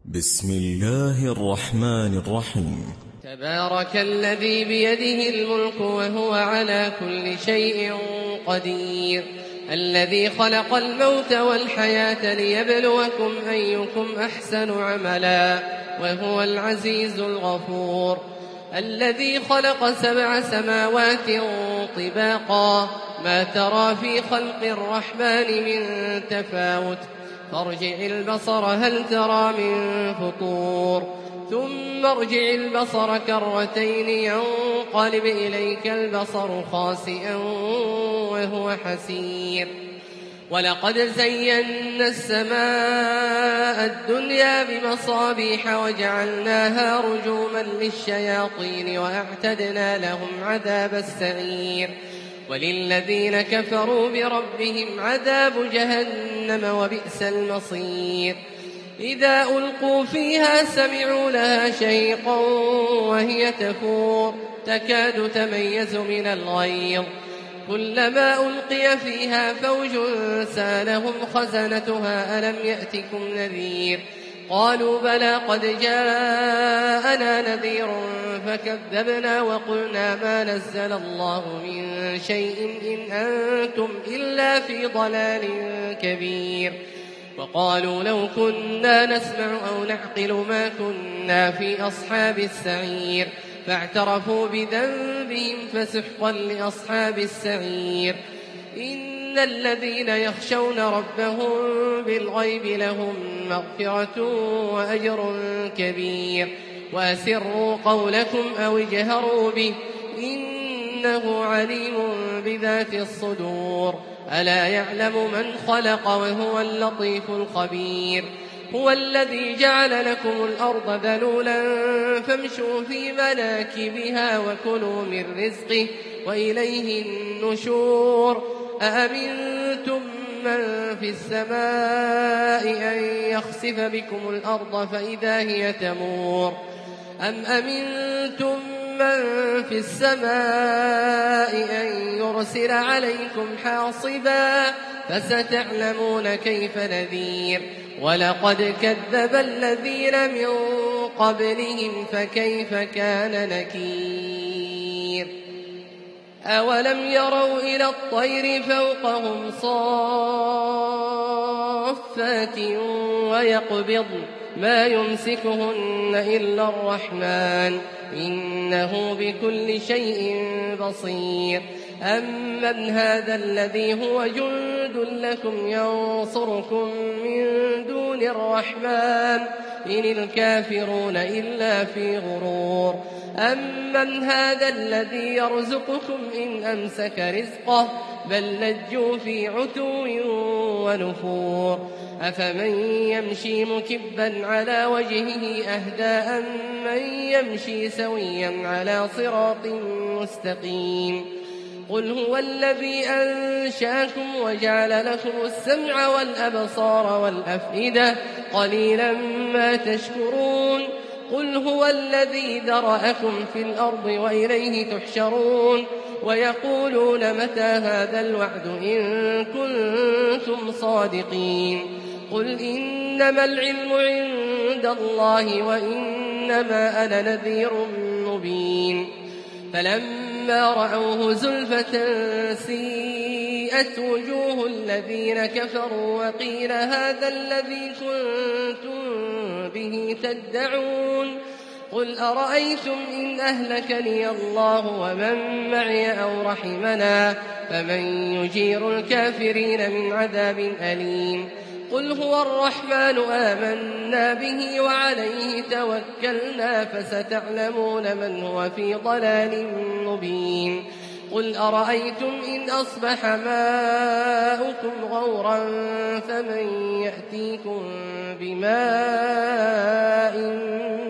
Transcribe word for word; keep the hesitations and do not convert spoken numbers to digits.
بسم الله الرحمن الرحيم. تبارك الذي بيده الملك وهو على كل شيء قدير، الذي خلق الموت والحياة ليبلوكم أيكم أحسن عملا وهو العزيز الغفور، الذي خلق سبع سماوات طباقا ما ترى في خلق الرحمن من تفاوت، فارجع البصر هل ترى من فطور، ثم ارجع البصر كرتين ينقلب إليك البصر خاسئا وهو حسير. ولقد زينا السماء الدنيا بمصابيح وجعلناها رجوما للشياطين وأعتدنا لهم عذاب السعير. وللذين كفروا بربهم عذاب جهنم وبئس المصير. إذا ألقوا فيها سمعوا لها شهيقا وهي تفور تكاد تميز من الغيظ، كلما ألقي فيها فوج سالهم خزنتها ألم يأتكم نذير، قالوا بلى قد جاءنا نذير فكذبنا وقلنا ما نزل الله من شيء إن أنتم إلا في ضلال كبير. وقالوا لو كنا نسمع أو نعقل ما كنا في أصحاب السعير، فاعترفوا بذنبهم فسحقا لأصحاب السعير. إن الذين يخشون ربهم بالغيب لهم مغفرة وأجر كبير. وأسروا قولكم أو اجهروا به إنه عليم بذات الصدور. ألا يعلم من خلق وهو اللطيف الخبير. هو الذي جعل لكم الأرض ذلولا فامشوا في مناكبها وكلوا من رزقه وإليه النشور. أأمنتم من في السماء أن يخسف بكم الأرض فإذا هي تمور، أم أمنتم من في السماء أن يرسل عليكم حاصبا فستعلمون كيف نذير. ولقد كذب الذين من قبلهم فكيف كان نكير. أولم يروا إلى الطير فوقهم صافات ويقبضن ما يمسكهن إلا الرحمن إنه بكل شيء بصير. أمن هذا الذي هو جند لكم ينصركم من دون الرحمن إن الكافرون إلا في غرور. أمن هذا الذي يرزقكم إن أمسك رزقه بل لجوا في عتو ونفور. أفمن يمشي مكبا على وجهه أهدى أم من يمشي سويا على صراط مستقيم. قل هو الذي أنشاكم وجعل لكم السمع والأبصار والأفئدة قليلا ما تشكرون. قل هو الذي ذرأكم في الأرض وإليه تحشرون. ويقولون متى هذا الوعد إن كنتم صادقين. قل إنما العلم عند الله وإنما أنا نذير مبين. فلما رأوه زلفة سيئت وجوه الذين كفروا وقيل هذا الذي كنتم به تدعون. قل أرأيتم إن أهلكني الله ومن معي أو رحمنا فمن يجير الكافرين من عذاب أليم. قل هو الرحمن آمنا به وعليه توكلنا فستعلمون من هو في ضلال مبين. قل أرأيتم إن أصبح ماؤكم غورا فمن يأتيكم بماء